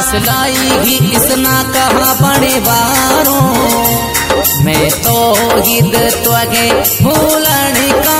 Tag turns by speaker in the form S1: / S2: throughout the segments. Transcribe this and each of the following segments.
S1: कसलाई ही इसना कहा बड़े बारों मैं तो हिद त्वगे भूलन का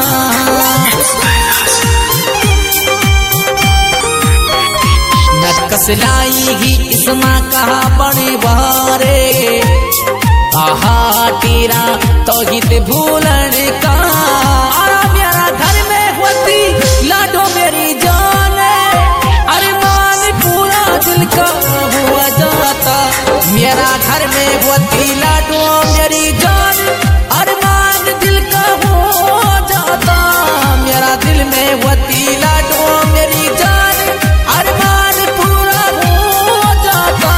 S1: न कसलाई ही इसना कहा बड़े बारे आहा तेरा तो हिद भूलन का मेरा घर में होती लाडो मेरी जान अरमान पूरा दिल का हुआ जाता मेरा घर में होती लाडो मेरी जान अरमान दिल का हो जाता मेरा दिल में होती लाडो मेरी जान अरमान पूरा हो जाता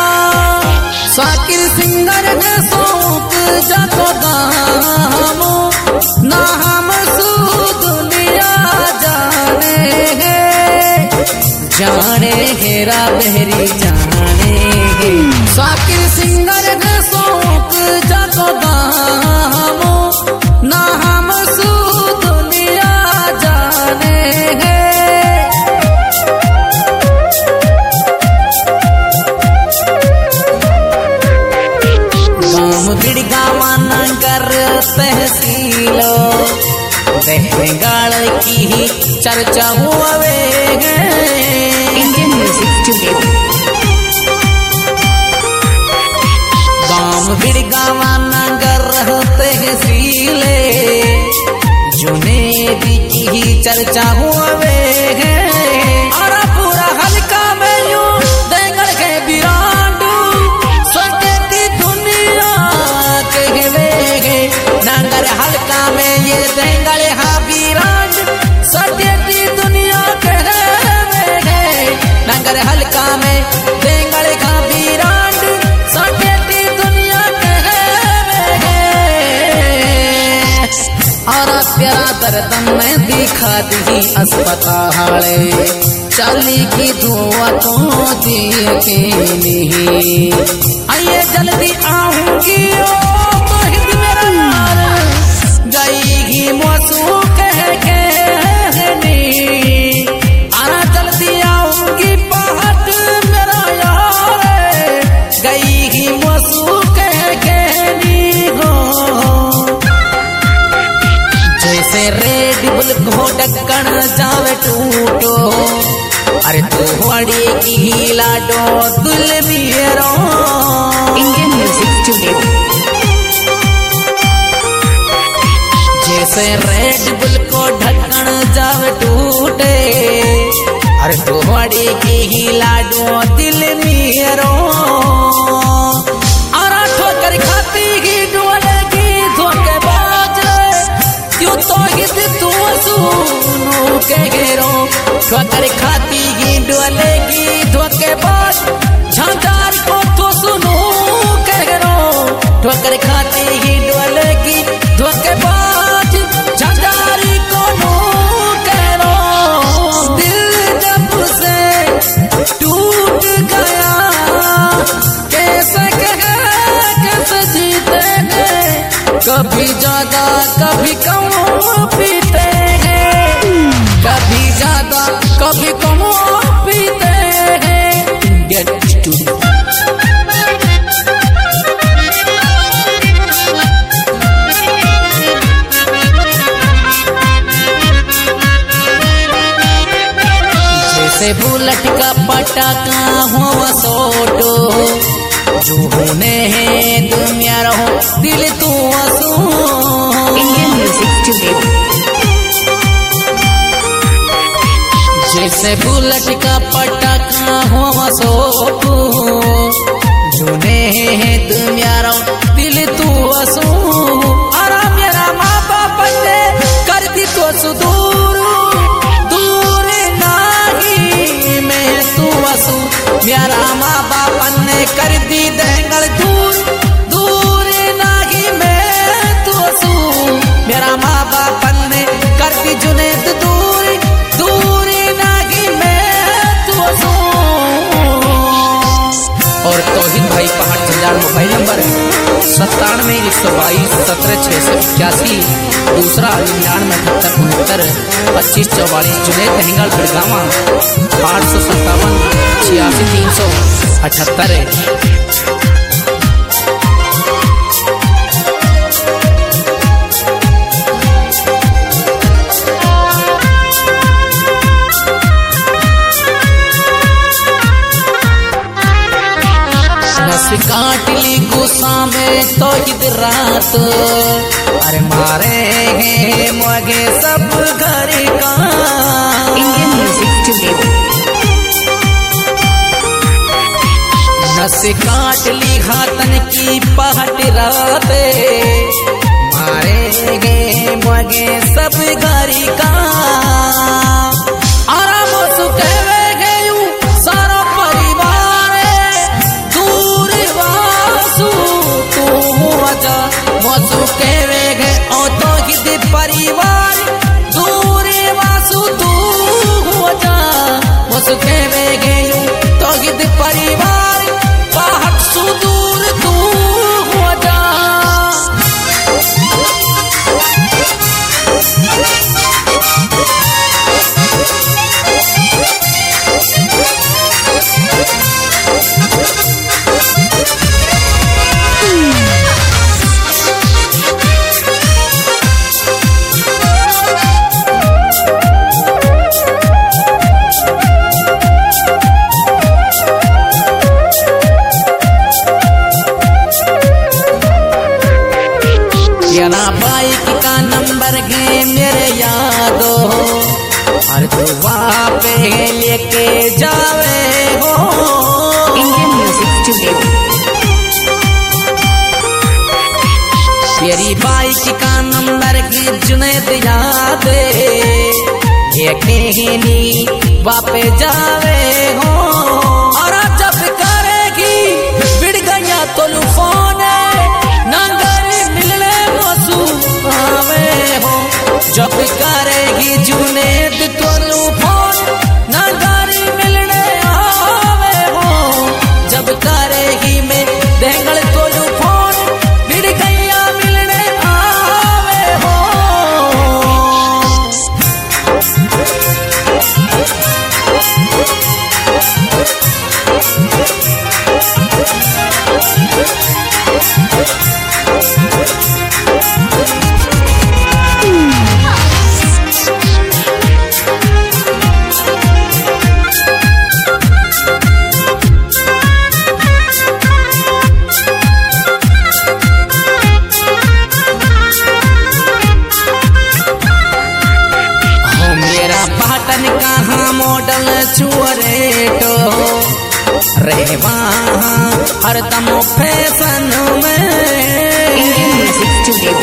S1: शाकिर सिंगर ने सौंप जातो दामो ना हम दुनिया जाने हेरा बहरी जाने शाकिर सिंगर ने सौंप जातो दामो ना हम दुनिया जाने गाँव बिड़गावा नगर तहसीलो बंगाल की ही चर्चा हुए
S2: Indian Music Studio.
S1: गाँव बिड़गावा नगर तहसीले जुनेदी की ही चर्चा हुए और पूरा हल्का में यूं देंगड़ के बिरांडू सोचती दुनिया कहवेगे नगर हल्का में ये देंगड़े हाँ बिरांड सोचती दुनिया कहवेगे नगर हल्का में देंगड़े का बिरांड सोचती दुनिया कहवेगे और प्यारा दर्द में दिखा दी अस्पताल चाली की दुआ तो देखेनी आइए जल्दी आऊंगी ओ मोहित मेरा यार गई मौसू कह के आना जल्दी आऊंगी पहाड़ मेरा यार गई मौसू कह के जैसे रेड बुल को ढक्कन जावे टूटो अरे तू हड़ी की लाडो दुल मेरो
S2: Indian Music Studio.
S1: जैसे रेड बुल को ढक्कन जावे टूटे अरे तू हड़ी की लाडो दिल मेरो और ठोकर खाती ही डोलेगी धोखेबाज क्यों तो हित तू सुनो के घेरो ठोकर खाती ही डोलेगी धोखेबाज झांझार को तो सुनो के घेरो ठोकर खाती ही डोलेगी धोखेबाज झांझारी को नो करो दिल जब से टूट गया कैसे जीतेंगे कभी ज्यादा कभी कम पीते हैं कभी ज्यादा कभी कम पीते हैं इंडियन स्टूडियो जैसे बुलेट का पटाखा हो सोटो जो होने हैं दुनिया रहो दिल तू असू
S2: Indian Music Studio.
S1: जैसे बुलेट का पटाखा हो सोटो जुने हैं दुनिया रहो दिल तू असू और मेरा माँ बाप ने कर दी तो सुदूर दूर नाही मैं तू असू मेरा माँ बाप ने कर दी देंगल दूर दूर नाही मैं तू असू मेरा माँ बाप ने कर दी जुनेद दूर दूर नाही मैं तू असू और तौहीद भाई पहाड़ जंजाल मोबाइल नंबर 97-122-17-681 दूसरा 99-78-69-25-44 जुनेद दहिंगल बिड़गावा 857-86-300 78। नस काट ली गुस्सा में तो ईद रात, अरे मारेंगे मोगे सब घर का।
S2: Indian music today.
S1: नस काट ली हाथन की पहट राते, मारेंगे मोगे सब घर का। आराम सुखेवे गयू सारा परिवार, दूर वासु तू आजा। मसु केवे गे ओ तो गिद परिवार, दूर वासु तू आजा। मसु केवे गयू तो गिद परिवार, पहाड़ सुदूर तू आजा। याना बाइक का नंबर गे मेरे यादो, और तू वहाँ पे लेके जावे हो।
S2: Indian music today.
S1: तेरी बाइक का नंबर गे जुनैद याद, लेके ही नी वापे जावे हो। और जब करेगी बिड़ गया तो लुफोन, नंगर मिलने मसू आवे हो। जब करेगी जुनैद तो लुफोन, नंगर मिलने आवे हो। जब करेगी मैं देंगल तो लुफोन, बिड़ गया मिलने आवे हो। पाटन कहाँ मॉडल चुअरेटो, रे वहाँ हरदम फैशन में।
S2: Indian music today.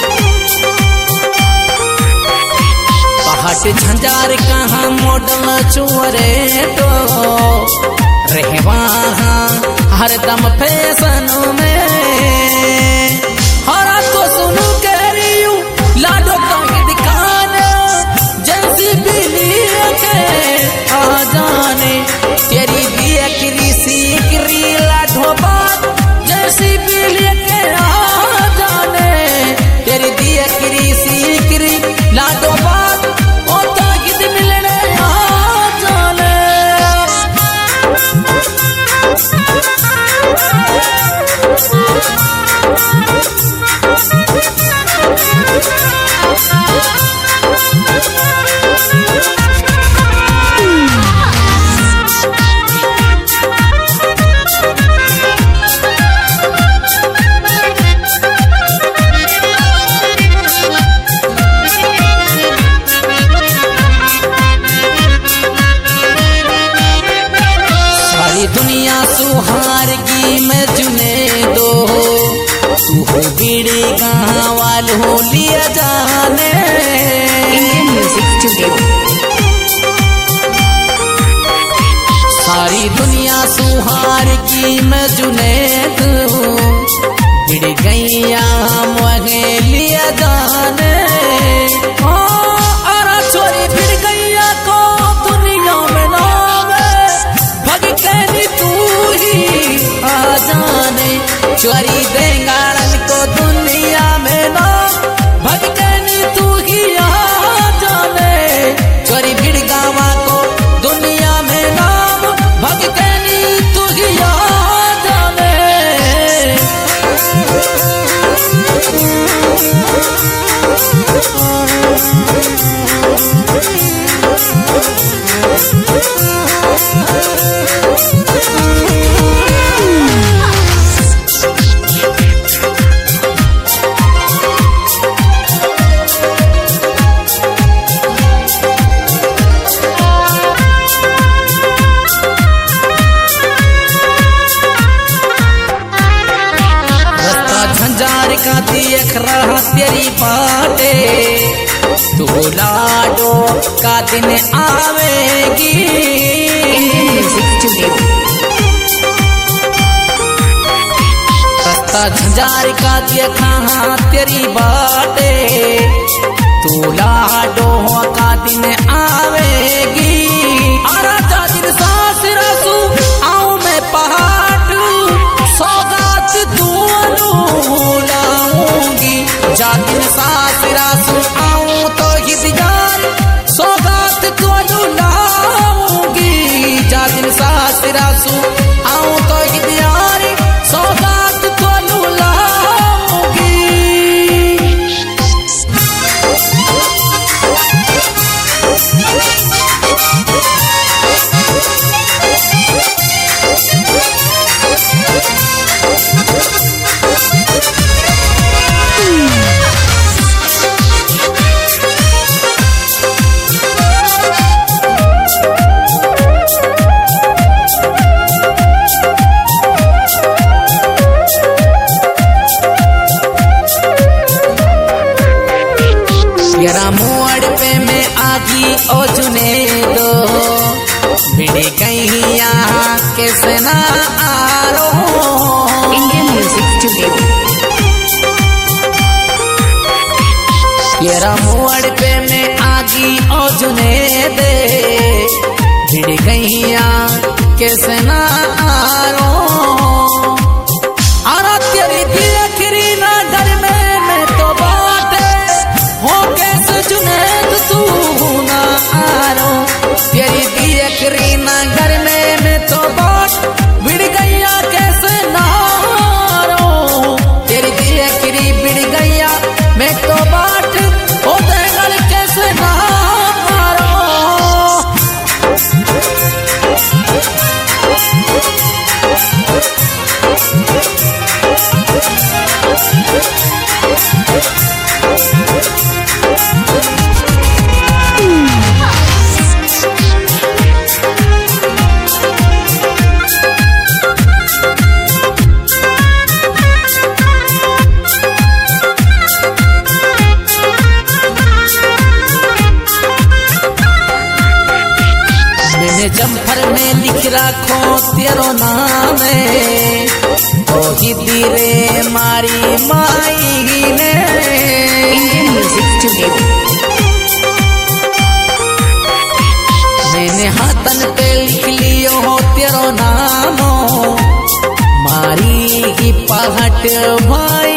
S1: पहाड़ झंझार कहाँ मॉडल चुअरेटो, रे वहाँ हरदम फैशन में। हरा तो सुनू कह रही हूँ लाडो की दुकान, जैसी बिल्ली के आ जाने। तेरी दिया किरी सीकरी लाडो बात, जैसी बिल्ली के आ जाने। तेरी दिया किरी सीकरी लाडो बात, ओ तो गिद मिलने आ जाने। सारी दुनिया सुहार की मैं जुने दो, तू हो बीड़ी कहाँ वालों लिया जाने।
S2: Indian music today.
S1: सारी दुनिया सुहार की मैं जुने दो, बिड़ गैया मुझे लिया जाने। अरे छोरी बिड़ गैया को दुनिया में नाम, भग कहनी तू ही आ जाने। चोरी देंगाड़न को दुनिया में नाम, भग कहनी तू ही आ जाने। चोरी बिड़ गावा को दुनिया में नाम, भग कहनी तू ही आ
S2: Studio.
S1: रस्ता झंझार का देखा तेरी बाटे, तू लाडो का दिन आवेगी। आराधा दिन सास रसू आऊं मैं पहाड़, सौगात तू लाऊंगी। जा दिन सास रसू आऊं तो हिदयार, सौगात तू लाऊंगी। जा दिन सास रसू आऊं तो हिदयार, सौगात तू लाऊंगी। यरा मोड़ पे मैं आगी ओ जुने दो, बिड़ी गैया कैसे ना आरो।
S2: Indian Music Studio.
S1: यरा मोड़ पे मैं आगी ओ जुने दे, बिड़ी गैया कैसे ना आरो। आरा तेरी दिलखरी ना घर में मैं तो बाटे हो, कैसे जुनेद तू ना आरो। तेरी दिलखरी ना घर में मैं तो बाट, बिड़ गैया कैसे ना आरो। तेरी दिलखरी बिड़ गैया मैं तो बाट, हो देगल कैसे ना आरो। मैंने जम्फर में लिख रखो तेरो नाम, ओ हिदी रे मारी माई ने।
S2: Indian Music Studio.
S1: मैंने हाथन पे लिख लियो हो तेरो नाम, मारी ही पहट भाई